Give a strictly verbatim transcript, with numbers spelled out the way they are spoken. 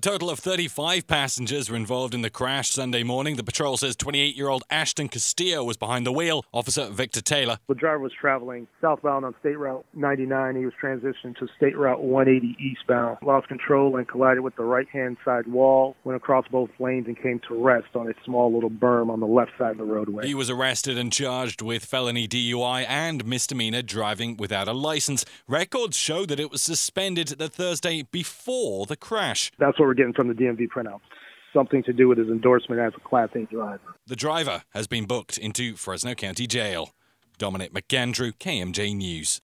A total of thirty-five passengers were involved in the crash Sunday morning. The patrol says twenty-eight-year-old Ashton Castillo was behind the wheel. Officer Victor Taylor. The driver was traveling southbound on State Route ninety-nine. He was transitioning to State Route one eighty eastbound. Lost control and collided with the right-hand side wall, went across both lanes and came to rest on a small little berm on the left side of the roadway. He was arrested and charged with felony D U I and misdemeanor driving without a license. Records show that it was suspended the Thursday before the crash. That's what we're getting from the D M V printouts. Something to do with his endorsement as a Class A driver. The driver has been booked into Fresno County Jail. Dominic McAndrew, K M J News.